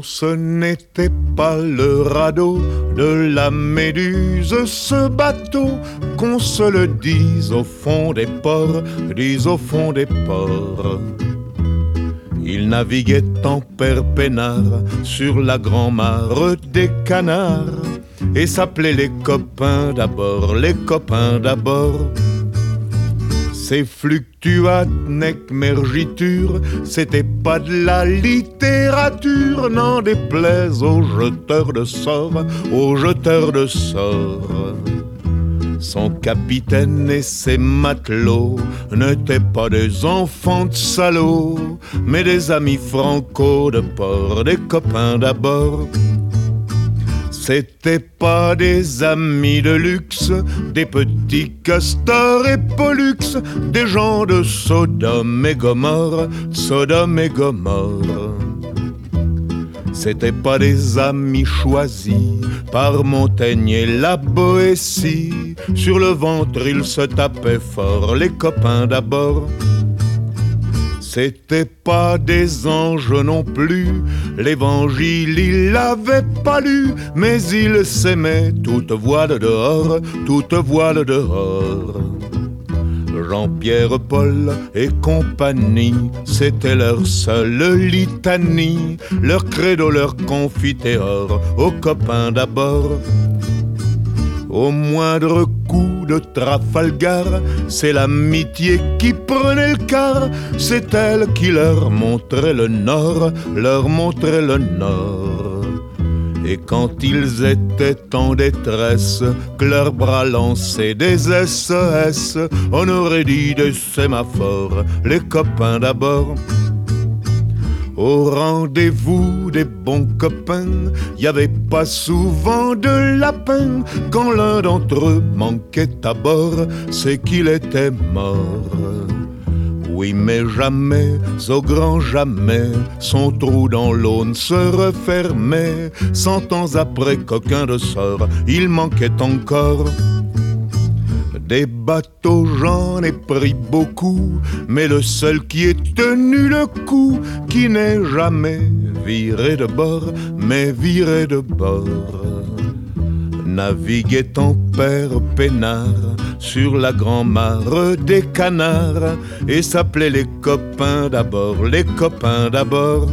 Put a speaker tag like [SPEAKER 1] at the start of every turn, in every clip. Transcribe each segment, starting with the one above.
[SPEAKER 1] ce n'était pas le radeau de la Méduse, ce bateau, qu'on se le dise au fond des ports, dise au fond des ports. Il naviguait en père peinard sur la grand-mare des canards et s'appelait les copains d'abord, les copains d'abord. Ces fluctuates nec mergiture, c'était pas de la littérature, n'en déplaise aux jeteurs de sorts, aux jeteurs de sorts. Son capitaine et ses matelots n'étaient pas des enfants de salauds, mais des amis franco de port, des copains d'abord. C'étaient pas des amis de luxe, des petits castors et pollux, des gens de Sodome et Gomorre, Sodome et Gomorre. C'étaient pas des amis choisis par Montaigne et la Boétie. Sur le ventre ils se tapaient fort, les copains d'abord. C'étaient pas des anges non plus, l'évangile il l'avait pas lu, mais ils s'aimaient toute voile dehors, toute voile dehors. Jean-Pierre, Paul et compagnie, c'était leur seule litanie, leur credo, leur confiteor, aux copains d'abord. Au moindre coup de Trafalgar, c'est l'amitié qui prenait le quart, c'est elle qui leur montrait le nord, leur montrait le nord. Et quand ils étaient en détresse, que leurs bras lançaient des SES, on aurait dit des sémaphores, les copains d'abord. Au rendez-vous des bons copains, y avait pas souvent de lapin. Quand l'un d'entre eux manquait à bord, c'est qu'il était mort. Oui, mais jamais, au grand jamais, son trou dans l'Aune se refermait. 100 ans après qu'aucun de sort, il manquait encore. Des bateaux j'en ai pris beaucoup, mais le seul qui ait tenu le coup, qui n'est jamais viré de bord, mais viré de bord, naviguait en père peinard sur la grand-mare des canards et s'appelait les copains d'abord, les copains d'abord.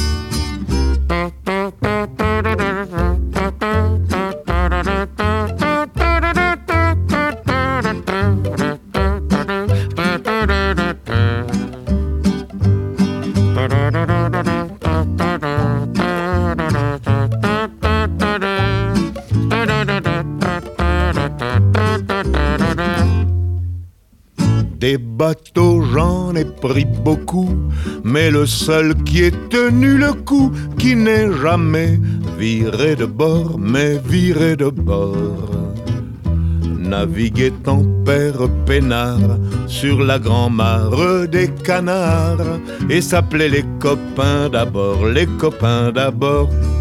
[SPEAKER 1] Des bateaux j'en ai pris beaucoup, mais le seul qui ait tenu le coup, qui n'est jamais viré de bord, mais viré de bord, naviguait en père peinard sur la grand-mare des canards et s'appelait les copains d'abord, les copains d'abord.